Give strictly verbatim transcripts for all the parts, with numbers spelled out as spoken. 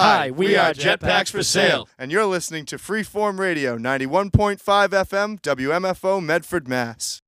Hi, we are Jetpacks for Sale. And you're listening to Freeform Radio, ninety-one point five F M, W M F O, Medford, Mass.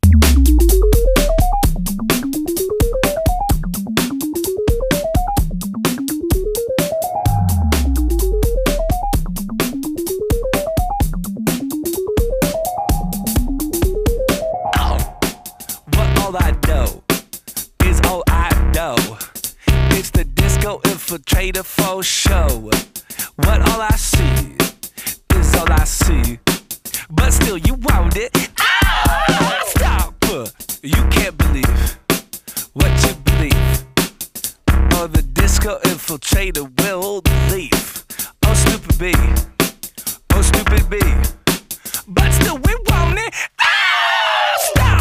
All I know is all I know. It's the disco infiltrator for show. What all I see is all I see. But still you want it. Ah, stop! You can't believe what you believe. Or the disco infiltrator will leave. Oh stupid B, oh stupid B. But still we want it. Ah, stop!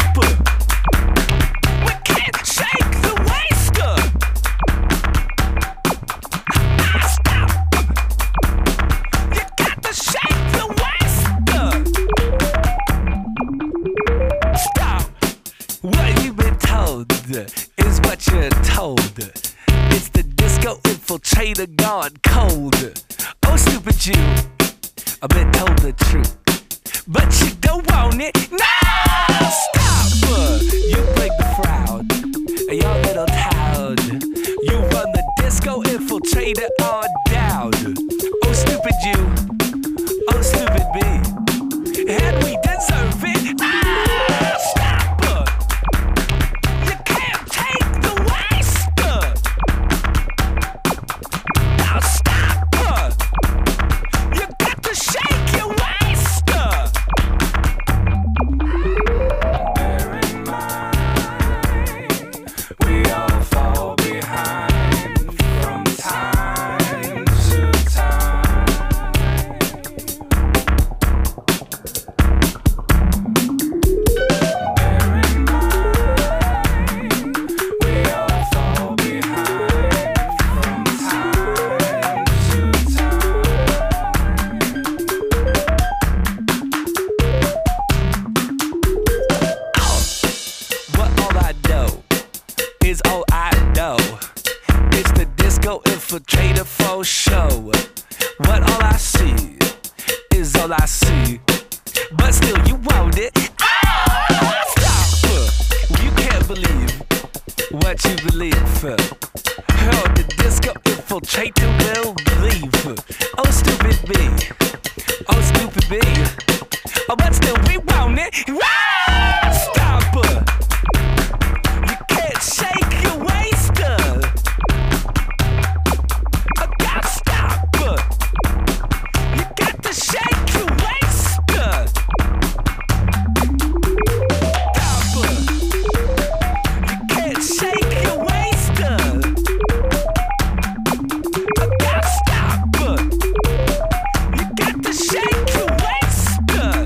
Shake the waster. Ah, stop. You got to shake the waster. Stop. What you've been told is what you're told. It's the disco infiltrator gone cold. Oh, stupid you, I've been told the truth, but you don't want it. No, stop. You break the crowd. Your little town, you run the disco infiltrator on down. Oh stupid you, oh stupid me, and we deserve it. Ah, stop! You can't take the waster. Now stop! You got to shake your waster. Bear in mind. We all fall behind from time to time. Bear in mind, we all fall behind from time to time. What all I know is all I know. It's the disco infiltrator for show. What all I see is all I see. But still you want it. Ah, stop! You can't believe what you believe. Oh, the disco infiltrator will leave. Oh, stupid me. Oh, stupid me. Oh, but still we want it. Ah, stop! You can't shake your waster. I gotta stop. You got to shake your waster. Stop. You can't shake your waster. I gotta stop. You got to shake your waster.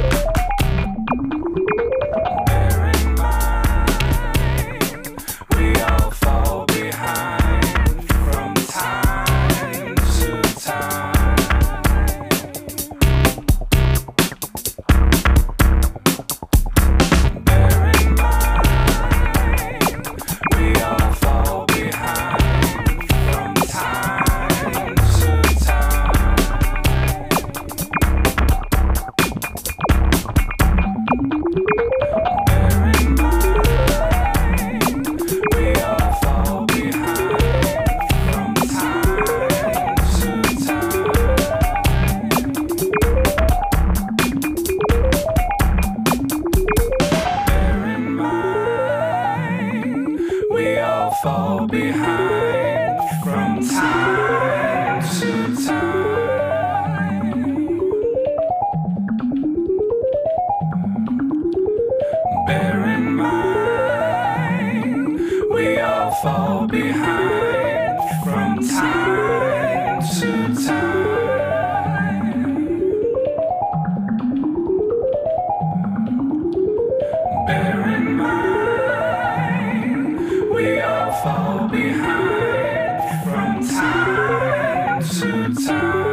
Bear in mind, we all fall behind from time to time. Bear in mind, we all fall behind from time to time. Bear in mind, we all fall behind from time to time. Bear in mind, we all fall behind from time to time. Bear in mind, we all fall behind from time to time. Bear in mind, we all fall behind from time to time.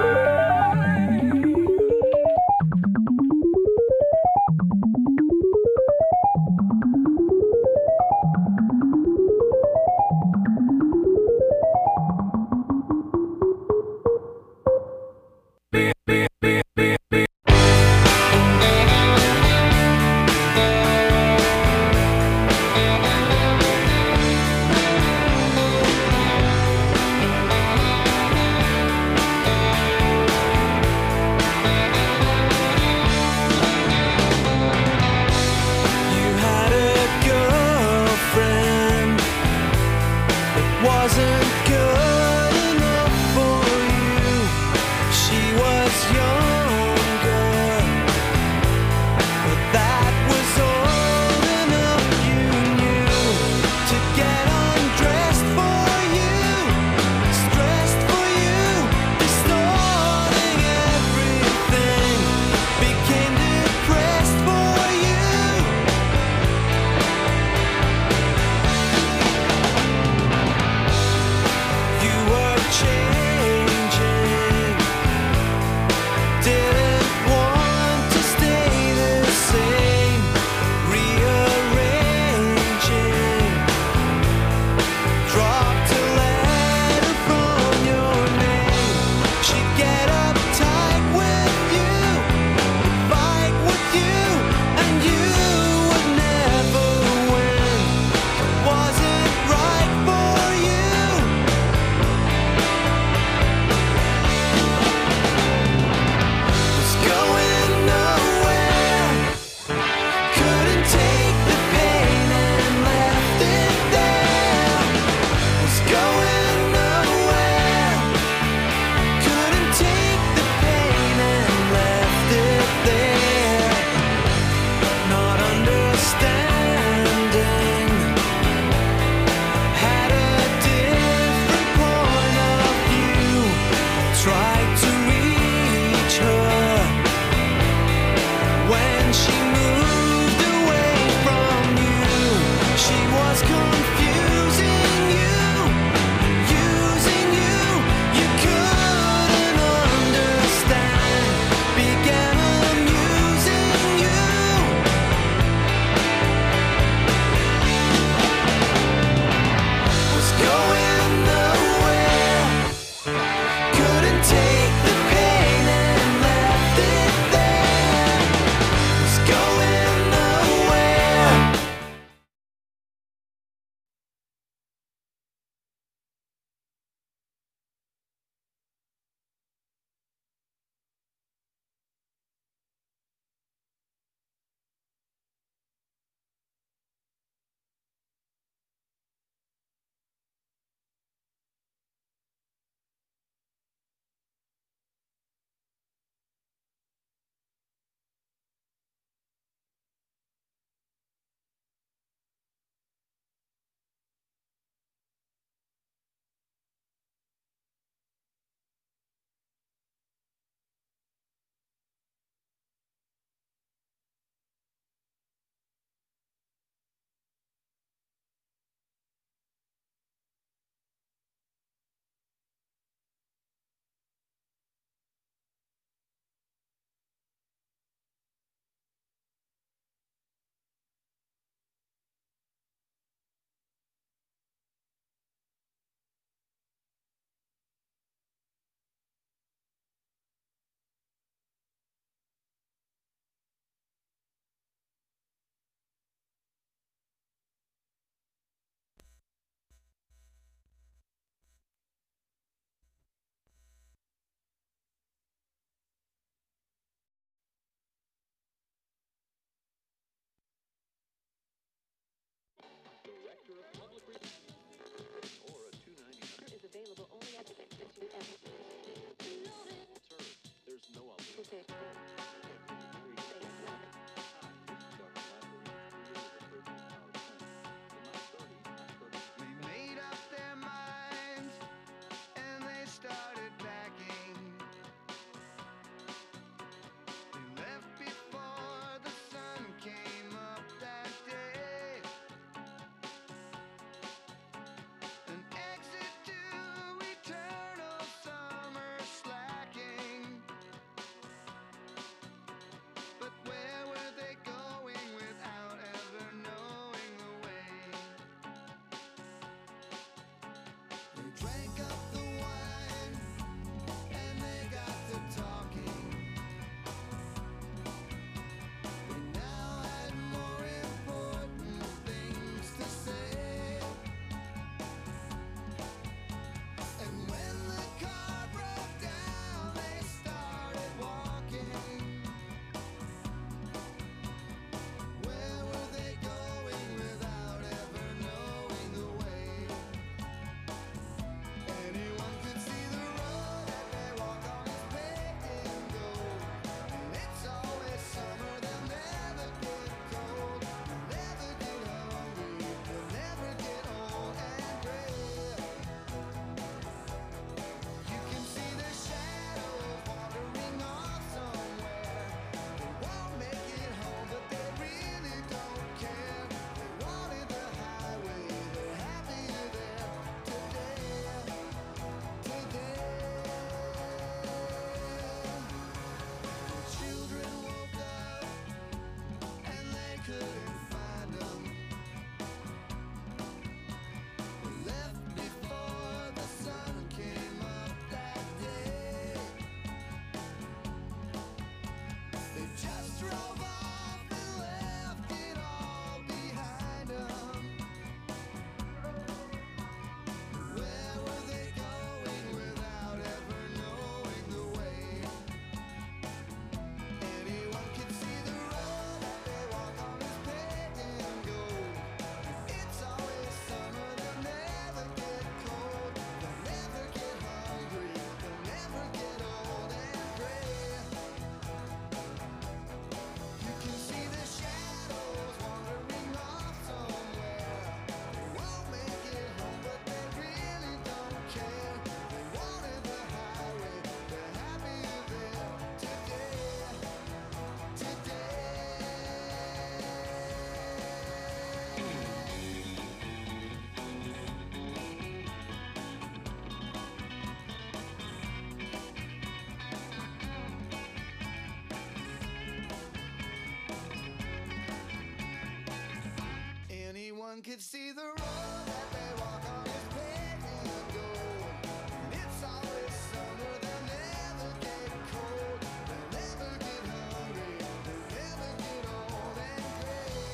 Anyone could see the road that they walk on is paved in gold. And it's always summer, they'll never get cold. They'll never get hungry, they'll never get old and gray.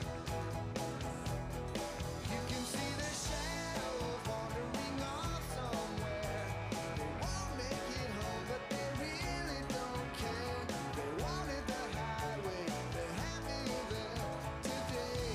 You can see the shadows wandering off somewhere. They won't make it home, but they really don't care. They wanted the highway, they're happy there today.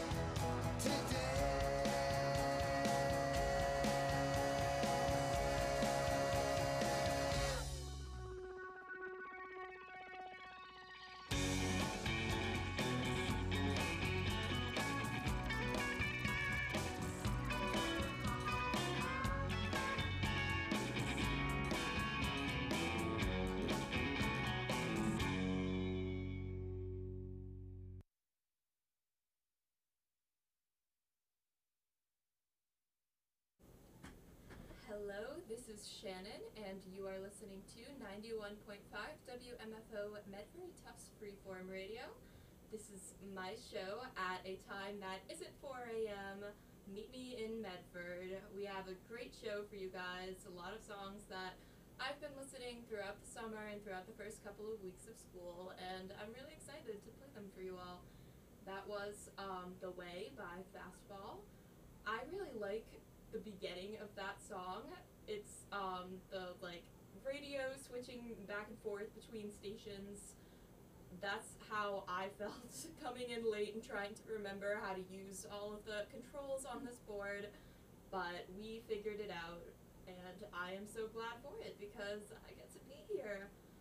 Hello, this is Shannon, and you are listening to ninety-one point five W M F O Medford Tufts Freeform Radio. This is my show at a time that isn't four a m Meet me in Medford. We have a great show for you guys, a lot of songs that I've been listening throughout the summer and throughout the first couple of weeks of school, and I'm really excited to play them for you all. That was um, The Way by Fastball. I really like the beginning of that song. It's um, the like radio switching back and forth between stations. That's how I felt coming in late and trying to remember how to use all of the controls on this board, but we figured it out, and I am so glad for it because I get to be here.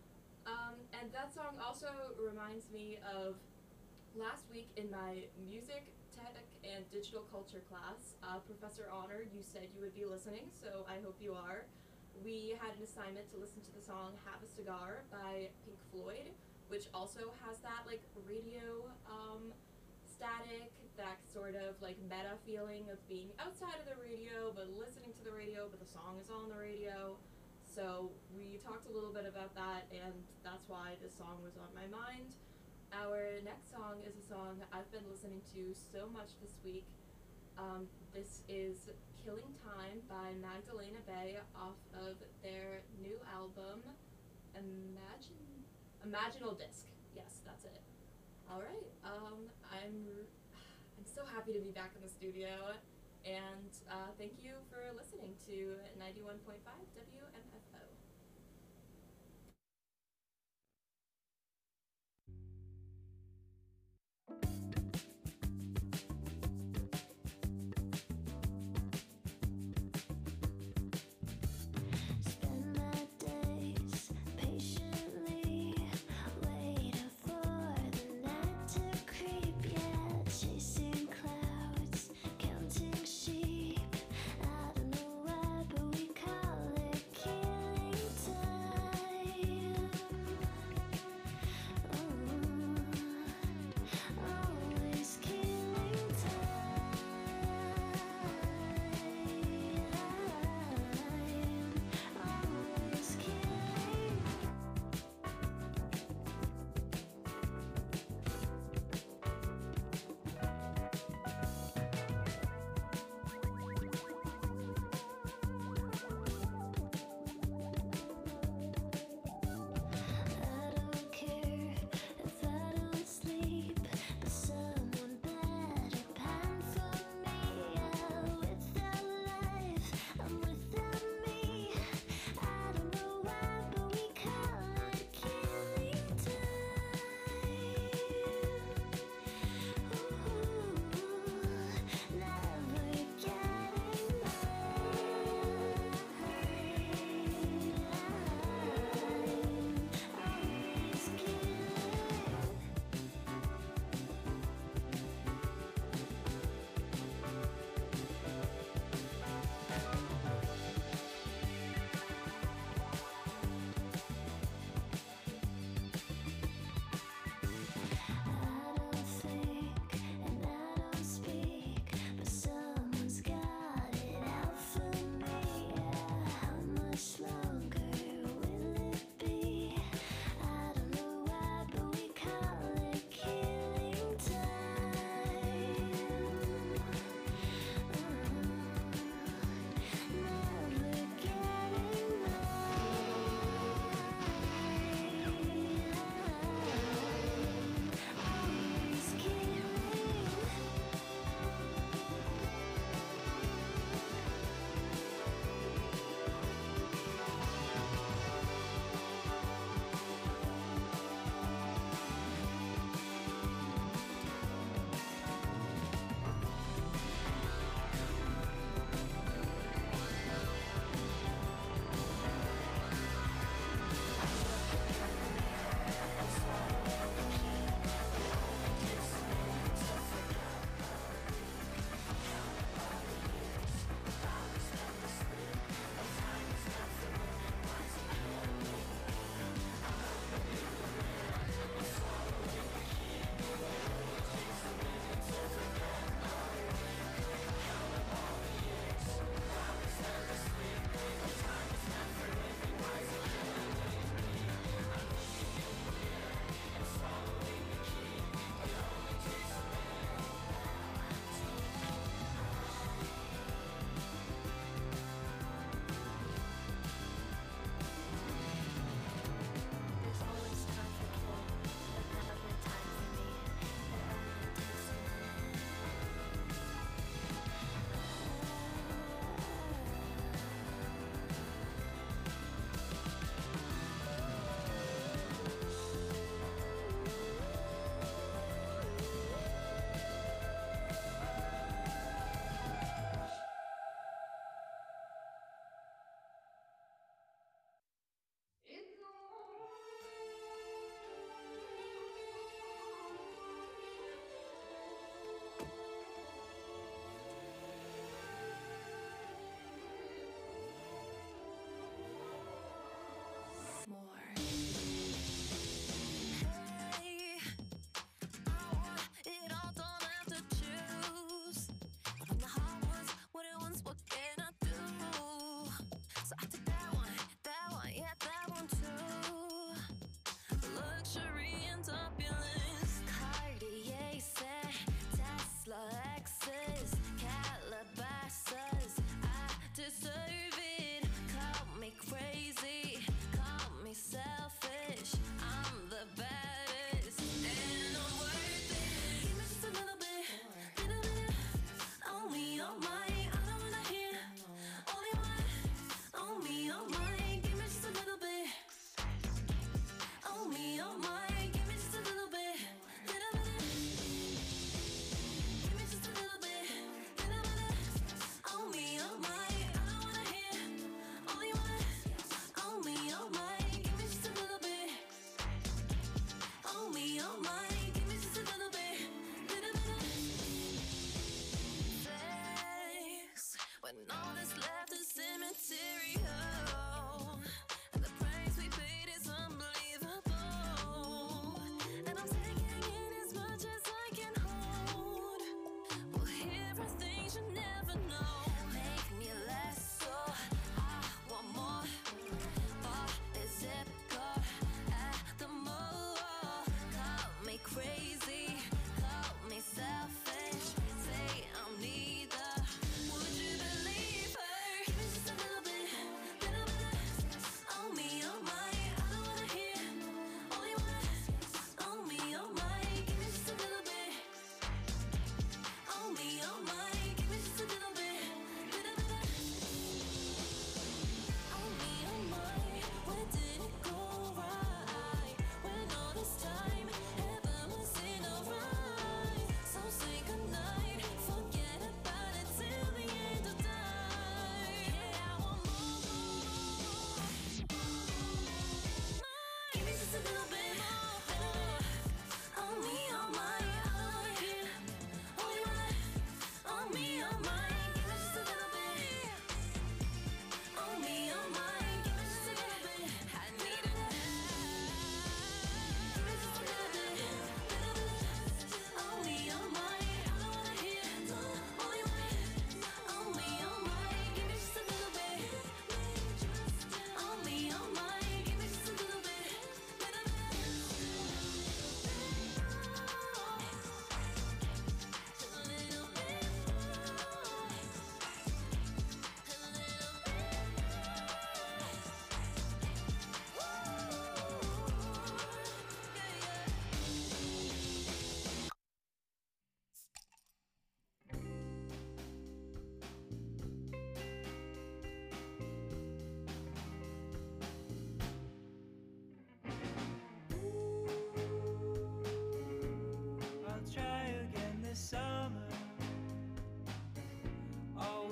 Um, and that song also reminds me of last week in my music, tech, and digital culture class. Uh, Professor Honor, you said you would be listening, so I hope you are. We had an assignment to listen to the song Have a Cigar by Pink Floyd, which also has that like radio um, static, that sort of like meta feeling of being outside of the radio but listening to the radio, but the song is on the radio. So we talked a little bit about that, and that's why this song was on my mind. Our next song is a song I've been listening to so much this week. Um, this is Killing Time by Magdalena Bay off of their new album, Imagine, Imaginal Disc. Yes, that's it. All right. Um, I'm I'm so happy to be back in the studio, and uh, thank you for listening to ninety-one point five W M F O. Spend my days patiently waiting for the night to creep, yeah, chasing clouds, counting sheep. I don't know why, but we call it killing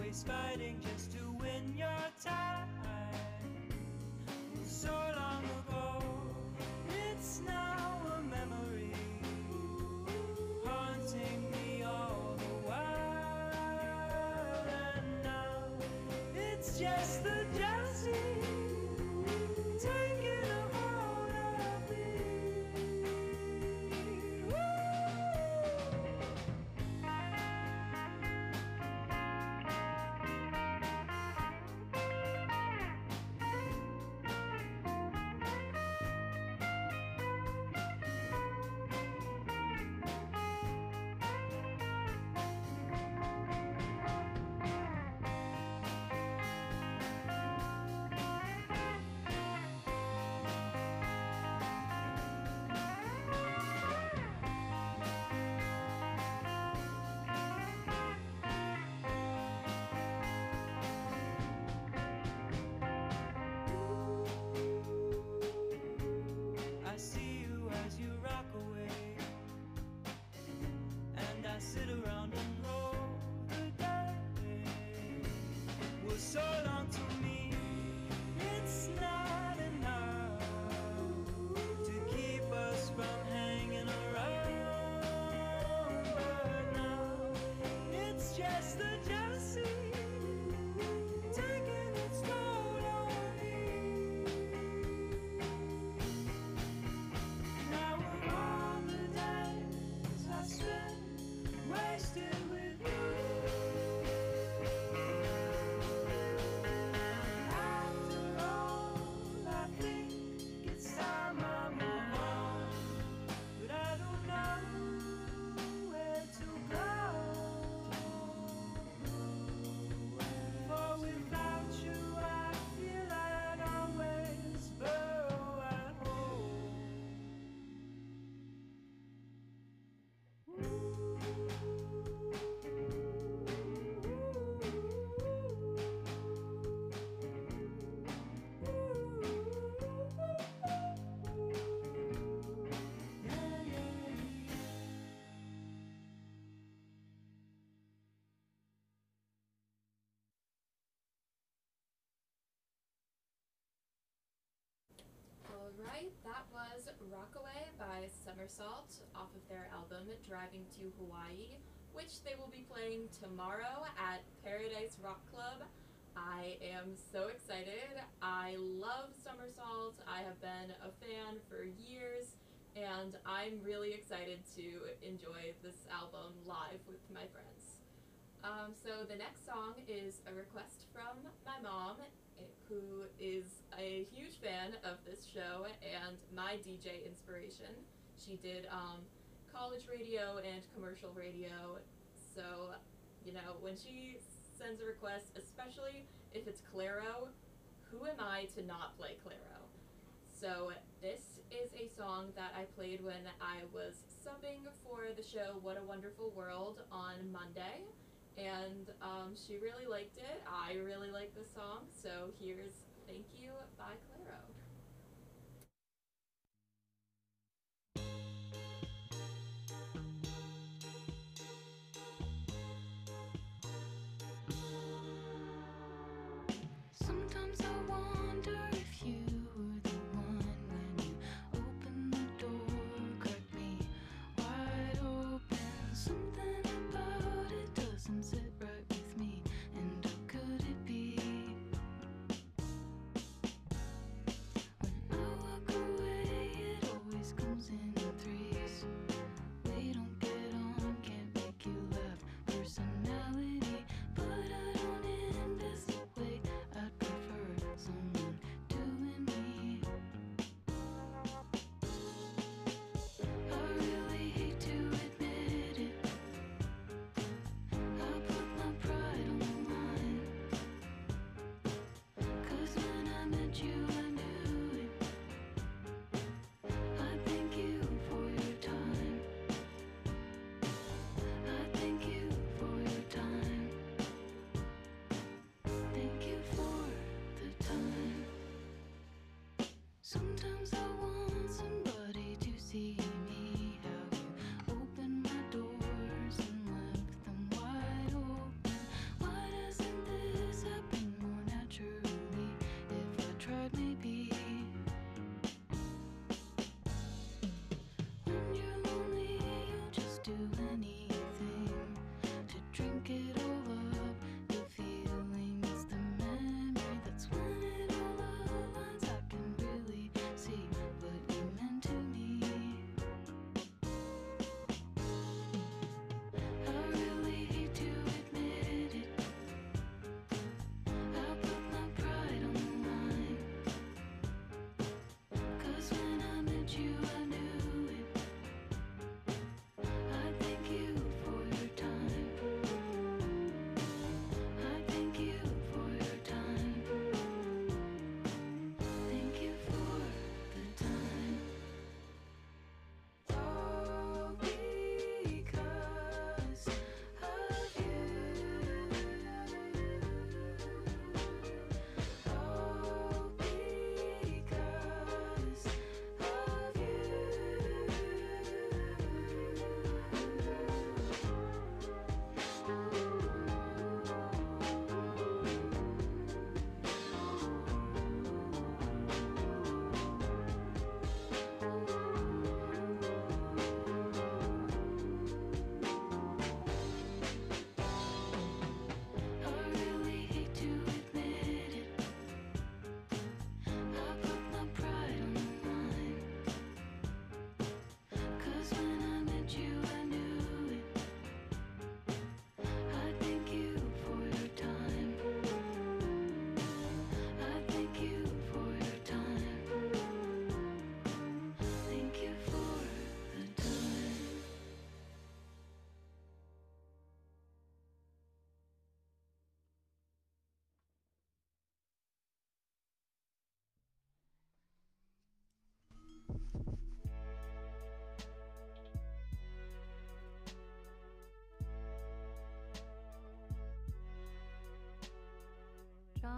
always fighting just to win your time. So long ago, it's now a memory, haunting me all the while. And now it's just the jealousy taking a hold of me. Woo! I see you as you rock away, and I sit around and roll the day. Well, so long to me, it's not enough to keep us from hanging around. But now it's just the jealousy taking its toll on me. Now of all the days I spent wasted with you, after all I think it's time I move on. But I don't know where to go, for without you I feel I'd always burrow at home. Alright, that was Rockaway by Somersault off of their album Driving to Hawaii, which they will be playing tomorrow at Paradise Rock Club. I am so excited. I love Somersault. I have been a fan for years, and I'm really excited to enjoy this album live with my friends. Um, so the next song is a request from my mom, eh, who is a huge fan of this show and my D J inspiration. She did um, college radio and commercial radio, so, you know, when she sends a request, especially if it's Clairo, who am I to not play Clairo? So this is a song that I played when I was subbing for the show What a Wonderful World on Monday, and um, she really liked it. I really like this song, so here's Thank You by Clairo. Sometimes I wonder if you were the one when you opened the door, cracked me wide open. Something about it doesn't sit right with me, and how could it be?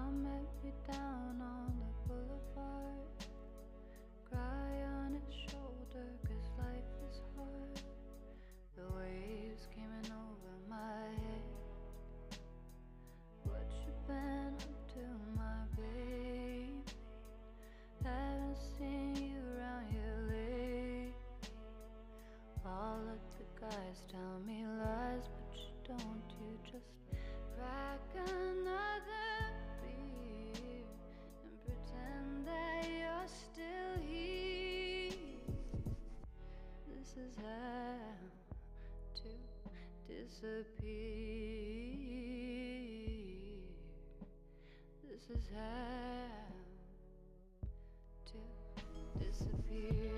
Joe met me down on the boulevard. Cry on his shoulder, 'cause life is hard. The waves coming over my head. What you been up to, my baby? Haven't seen you around here lately. All of the guys tell me lies, but you don't. You just crack another beer and pretend that you're still here. This is how to disappear. This is how to disappear.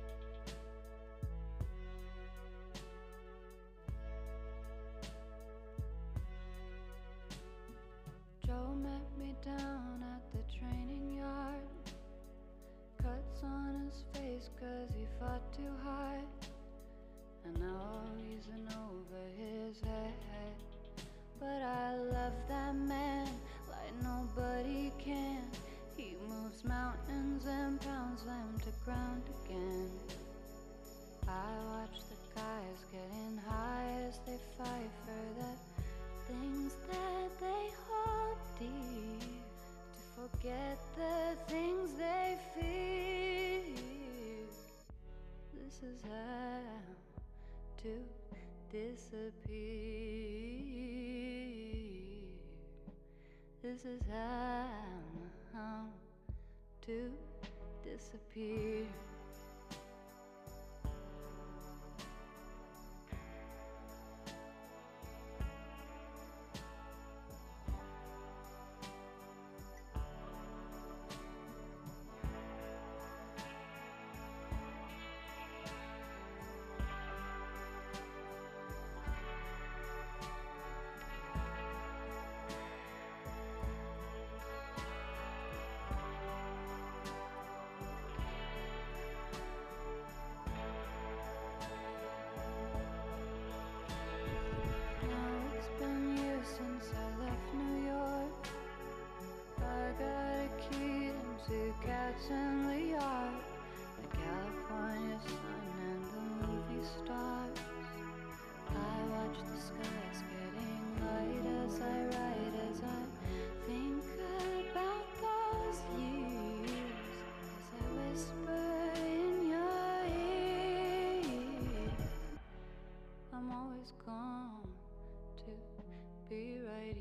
Joe met me down at the training yard. Cuts on his face 'cause he fought too hard. And now he's in over his head. But I love that man like nobody can. He moves mountains and pounds them to ground again. I watch the guys getting high as they fight for the things that they hold dear, to forget the things they fear. This is how to disappear. This is how to disappear. Cats in the yard, the California sun and the movie stars. I watch the skies getting light as I ride, as I think about those years, as I whisper in your ear. I'm always going to be right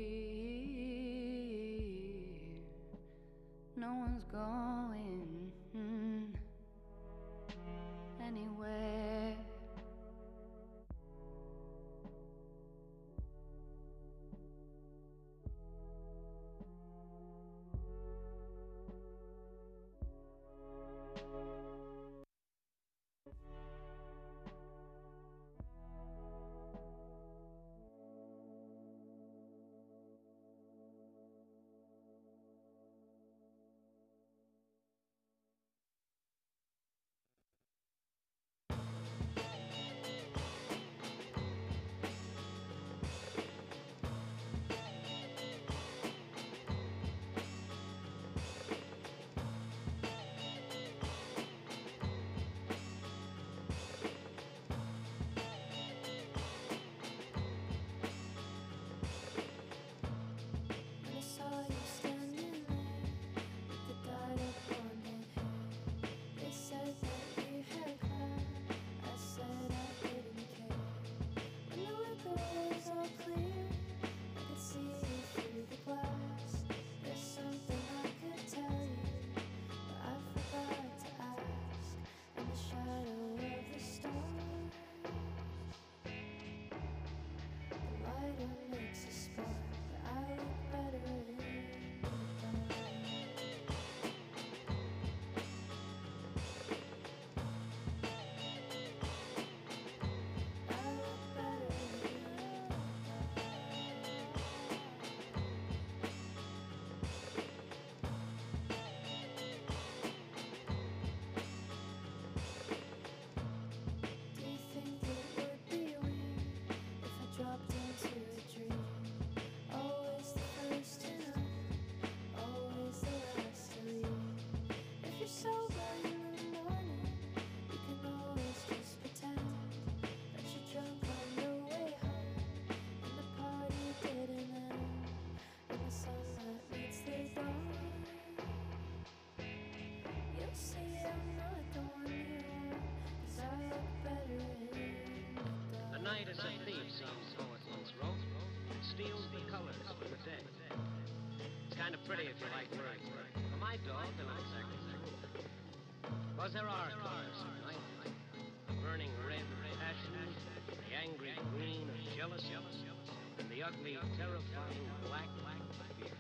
here. No one's going anywhere. sight a night thief, some poet once wrote, that steals the colors from the day. It's kind of pretty if you like words. For my dog, they're not exactly true. Because there are colors at night. The burning red of passion, the angry green of jealousy, and the ugly, terrifying black of fear.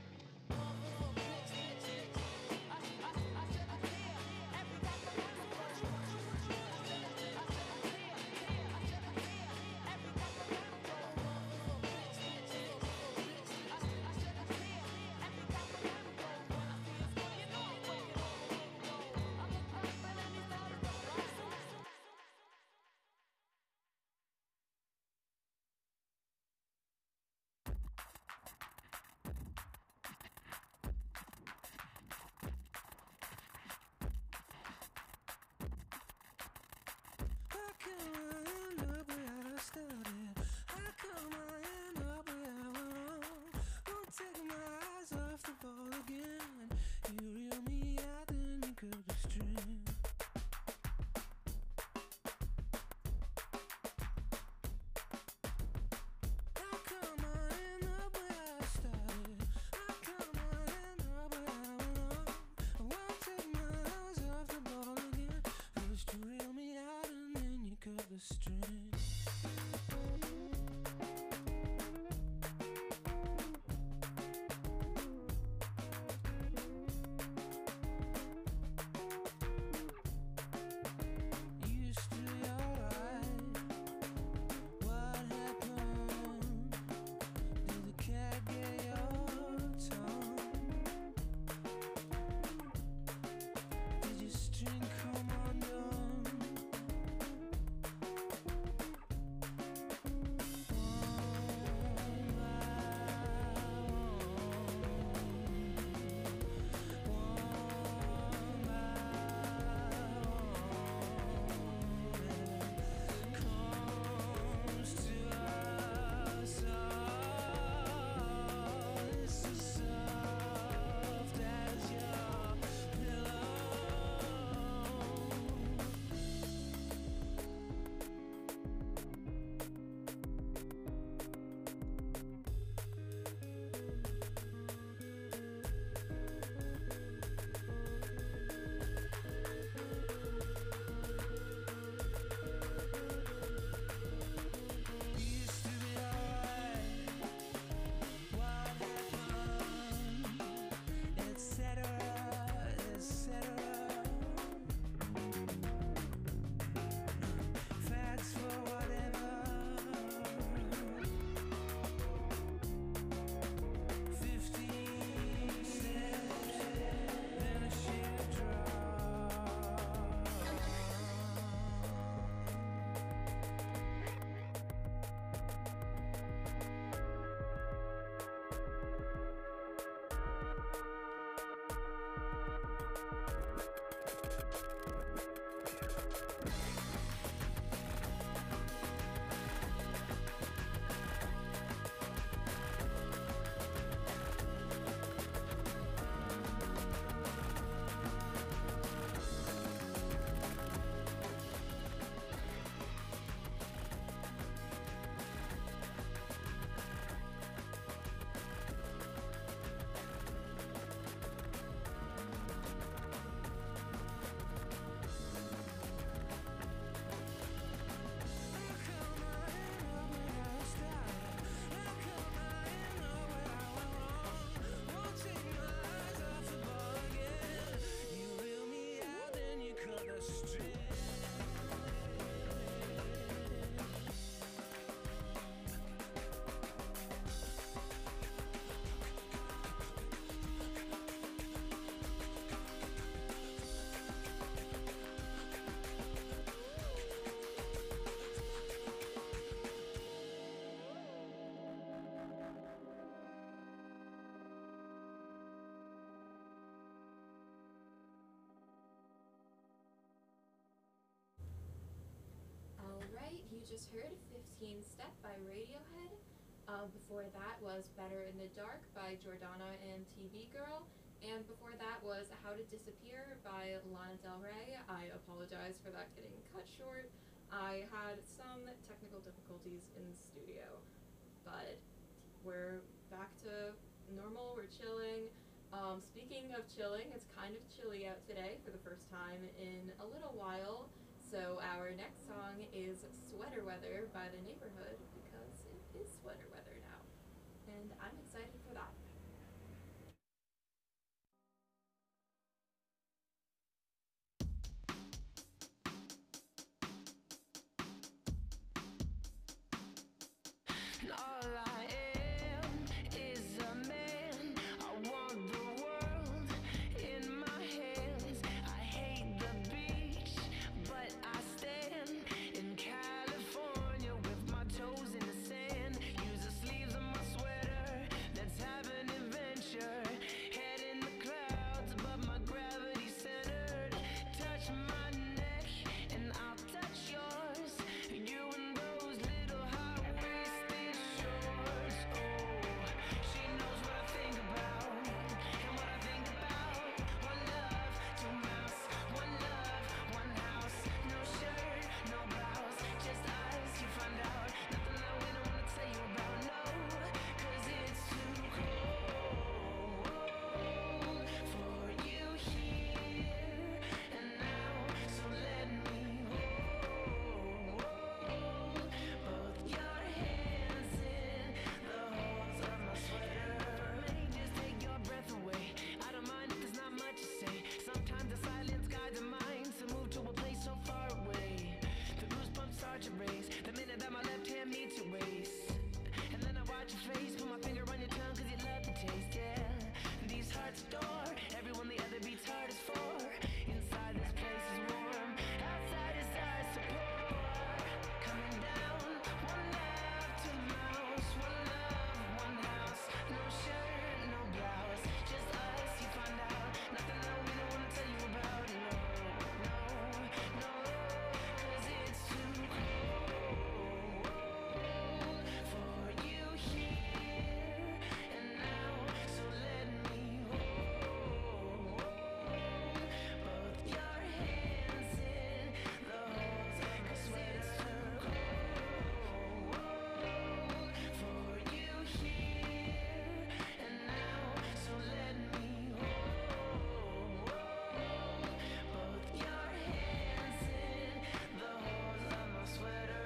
Alright, you just heard fifteen Step by Radiohead. Uh, before that was Better in the Dark by Jordana and T V Girl. And before that was How to Disappear by Lana Del Rey. I apologize for that getting cut short. I had some technical difficulties in the studio, but we're back to normal, we're chilling. Um, speaking of chilling, it's kind of chilly out today for the first time in a little while, so our next song is Sweater Weather by The Neighborhood, because it is sweater weather now, and I'm excited for that. All I am is a man. I want the world in my hands. I hate the beach, but I stand in California with my toes in the sand. Use the sleeves of my sweater. Let's have an adventure. Head in the clouds, but my gravity centered. Touch my neck, and I'll touch yours. You and those little high-waisted shorts. Oh, she knows what I think about, and what I think about. One love, two mouths. One love, one house. No shirt, no blouse, just us. You find out nothing that we don't wanna tell you about. No, 'cause it's too cold for you here and now. So let me hold both your hands in the holes of my sweater. May just take your breath away. I don't mind if there's not much to say. Sometimes the silence guides the mind to move to a place so far away. The goosebumps start to raise the minute that my left hand meets your waist. And then I watch your face, put my finger on your tongue 'cause you love the taste, yeah. These hearts adore everyone the other beats hardest for. Inside this place is warm, outside is ice to pour. Coming down, one love, two mouths. One love, one house. No shirt, no blouse, just us. You find out nothing that we don't wanna tell you about. No, no, no, 'cause it's too cold for you here and now. So let me hold both your hands in the holes of my sweater. For you here and now. So let me hold both your hands in the holes of my sweater.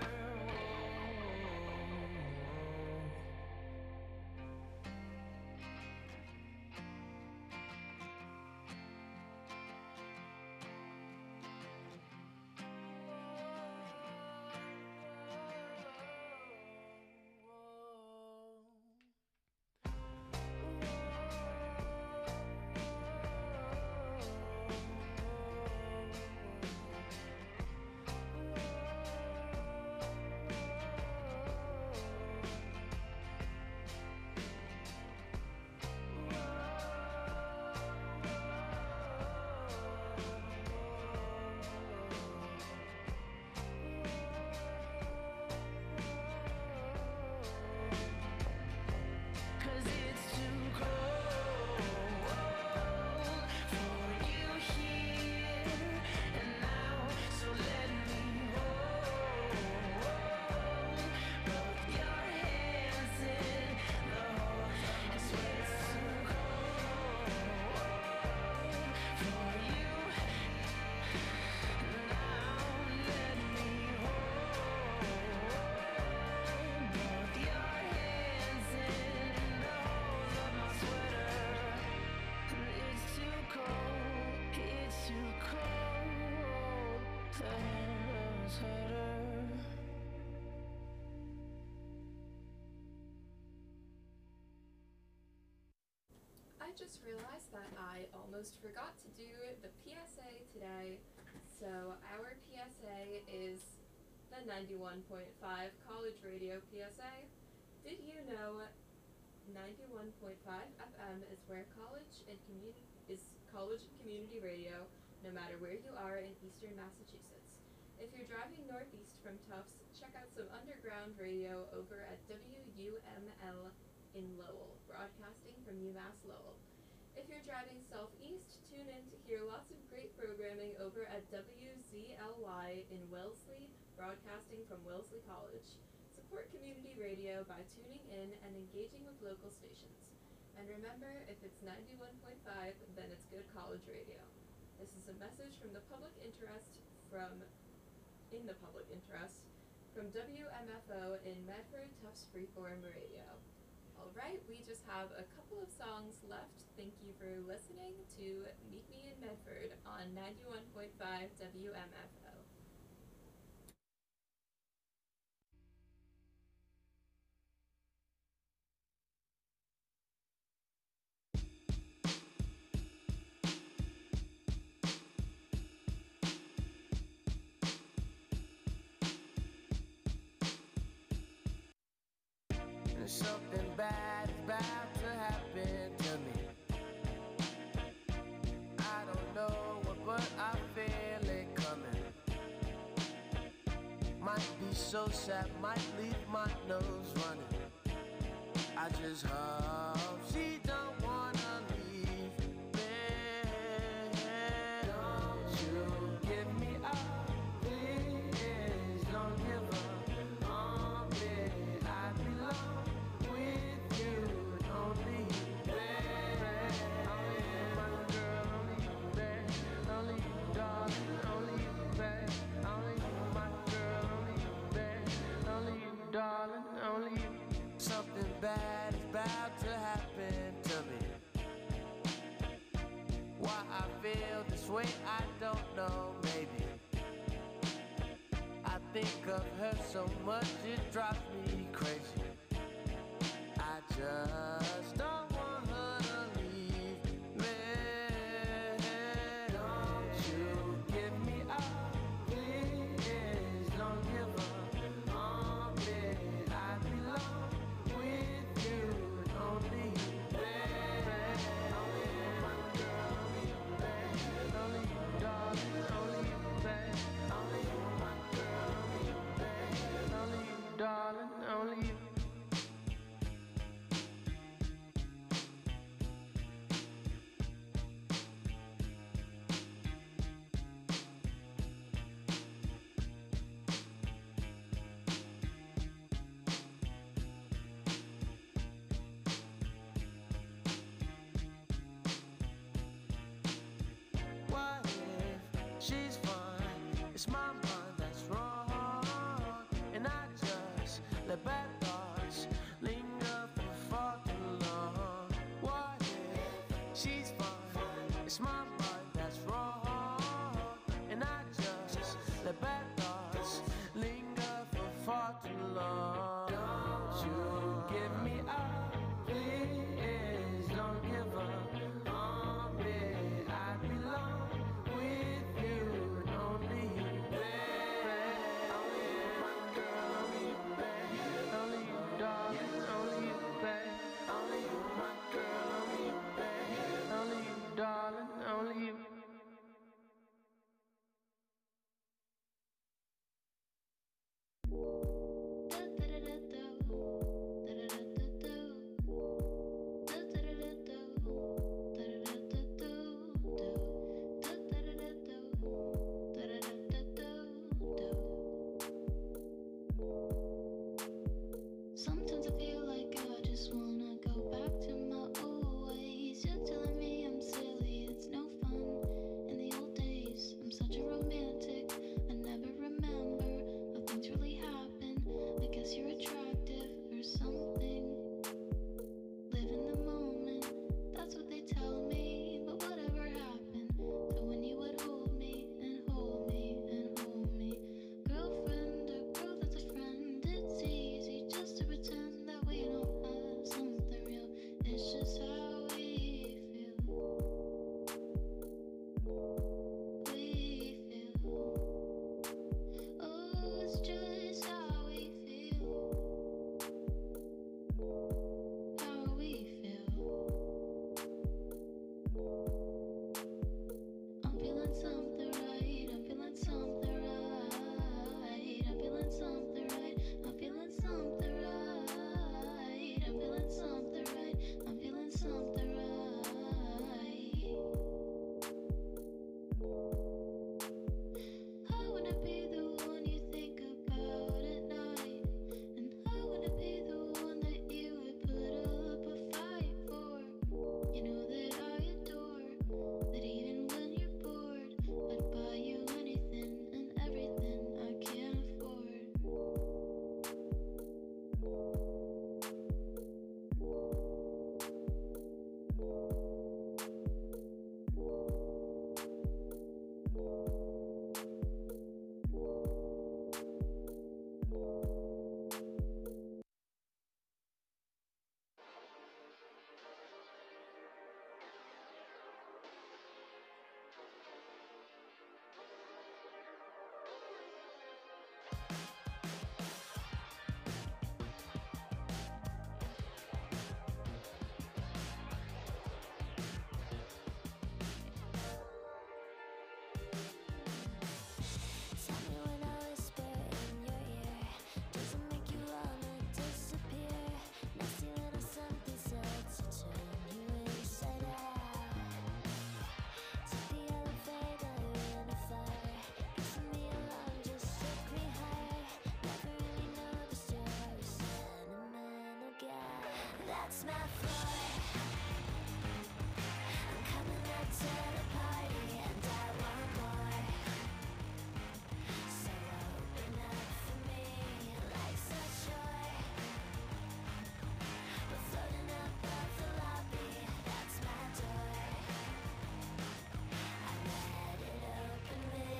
Cause it's too cold for you here and now. So let me hold both your hands in the holes of my sweater. For you now, let me hold both your hands in the holes of my sweater. It's too cold, it's too cold to handle a sweater. I just realized that I almost forgot to do the P S A today. So our P S A is the ninety-one point five College Radio P S A. Did you know ninety-one point five F M is where college and community is college and community radio, no matter where you are in eastern Massachusetts. If you're driving northeast from Tufts, check out some underground radio over at W U M L in Lowell, broadcasting from UMass Lowell. If you're driving southeast, tune in to hear lots of great programming over at W Z L Y in Wellesley, broadcasting from Wellesley College. Support community radio by tuning in and engaging with local stations. And remember, if it's ninety-one point five, then it's good college radio. This is a message from the public interest from, in the public interest, from W M F O in Medford Tufts Freeform Radio. Alright, we just have a couple of songs left. Thank you for listening to Meet Me in Medford on ninety-one point five W M F O. Something bad is about to happen to me. I don't know what, but I feel it coming. Might be so sad, might leave my nose running. I just hope she don't wanna leave me. Don't you give me up, please don't give up on me. I belong. Darling, only you. Something bad is about to happen to me. Why I feel this way, I don't know, maybe. I think of her so much, it drives me crazy. I just don't want her to leave me. Don't you give me up, please don't give up. Darling, only you. What if she's fine? It's my mind that's wrong, and I just let bad thoughts linger for far too long. What if she's fine? It's my mind that's wrong, and I just let bad thoughts linger for far too long. Don't you give me up, please don't give up on me. I belong with you, only you, babe. Only you, my girl, only you, babe. Only you, darling, only you, babe. Only you, my girl, only you, babe. Only you, darling, only you. Sometimes I feel like I just wanna go back to my old ways. You're telling me I'm silly, it's no fun. In the old days, I'm such a romantic. I never remember how things really happen. I guess you're attractive or something. Live in the moment, that's what they tell me. But whatever happened to when you would hold me and hold me and hold me? Girlfriend or girl that's a friend, it's easy just to pretend that we don't have something real. It's just how we feel. We feel. Oh, it's just how we feel. How we feel. I'm feeling something right. I'm feeling something right. I'm feeling something right. I'm feeling something right. I'm feeling something right. I'm feeling something. That's my floor. I'm coming up to the party and I want more. So open up for me like such joy. We're floating above the lobby, that's my door. I let it open me.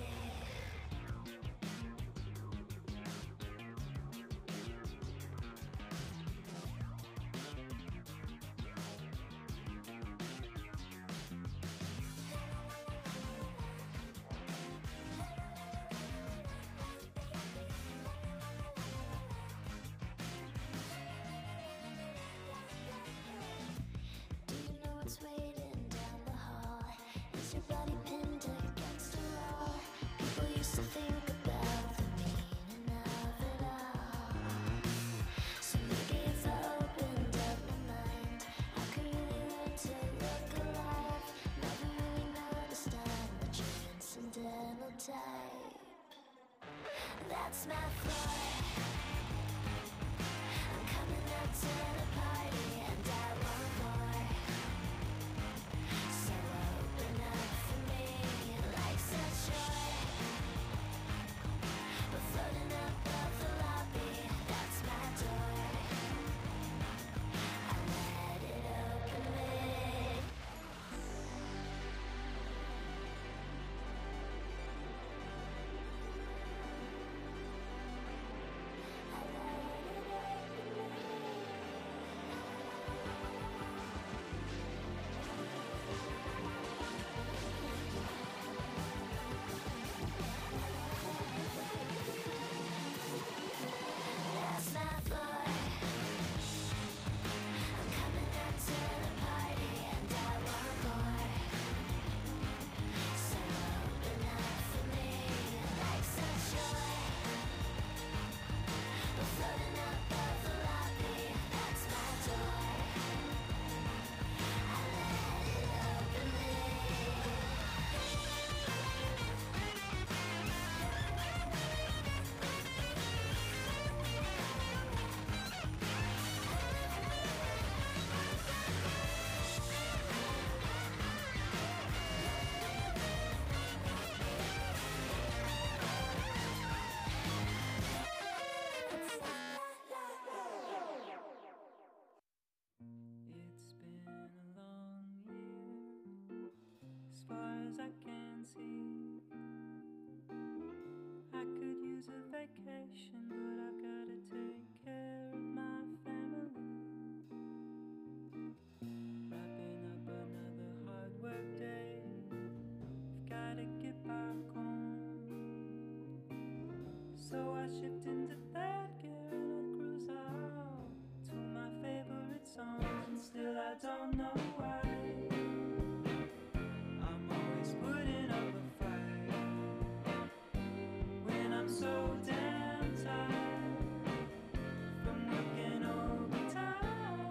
Do you know what's waiting down the hall? Is your body pinned against a wall? People used to think about the meaning of it all. So maybe if I opened up my mind, I could really learn to look alive. Never really noticed I'm a transcendental type. That's my floor. I'm coming up to the party and I want more. So open up for me like such joy. We're floating above the lobby, that's my door. I let it open me. That's my floor. I'm coming up to the party and I want more. So open up for me like such joy. We're floating above the lobby, that's my door. I let it open me. It's been a long year, as far as I can see. I could use a vacation, but I've gotta take care of my family. Wrapping up another hard work day, I've gotta get back home. So I shift into third gear and I cruise out to my favorite songs. Still I don't know why I'm always putting up a fight when I'm so damn tired from working overtime.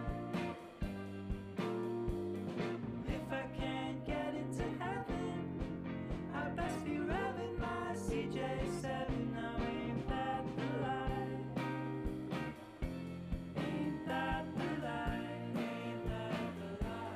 If I can't get into heaven, I best be revving my C J seven. Now ain't that the life? Ain't that the life? Ain't that the life?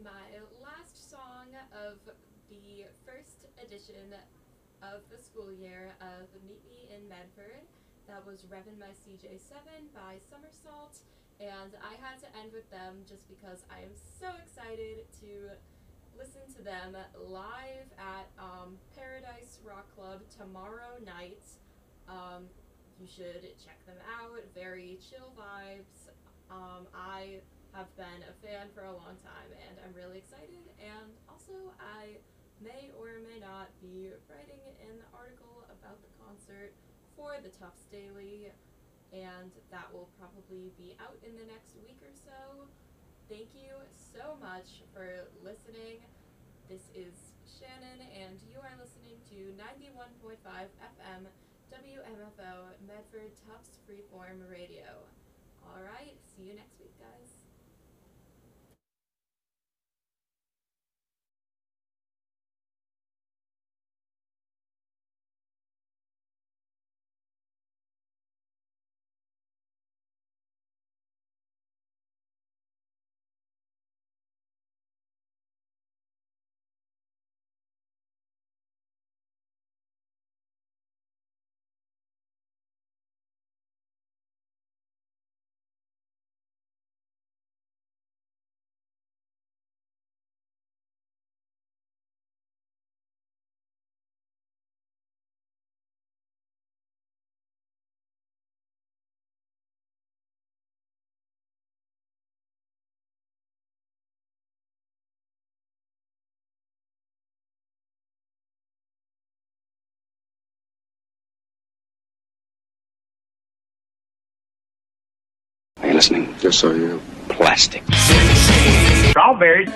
my last song of the first edition of the school year of Meet Me in Medford. That was Revin' My C J seven by Somersault, and I had to end with them just because I am so excited to listen to them live at um, Paradise Rock Club tomorrow night. Um, you should check them out. Very chill vibes. Um, I have been a fan for a long time, and I'm really excited. And also, I may or may not be writing an article about the concert for the Tufts Daily, and that will probably be out in the next week or so. Thank you so much for listening. This is Shannon, and you are listening to ninety-one point five F M W M F O Medford Tufts Freeform Radio. All right, see you next week, guys. Are you listening? Yes, I am. Plastic. Strawberries.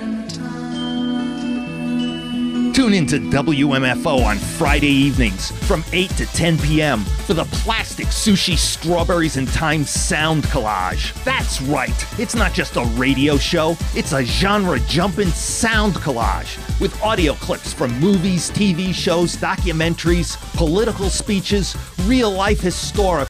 Tune in to W M F O on Friday evenings from eight to ten p.m. for the Plastic Sushi Strawberries and Time Sound Collage. That's right, it's not just a radio show, it's a genre-jumping sound collage with audio clips from movies, T V shows, documentaries, political speeches, real-life historical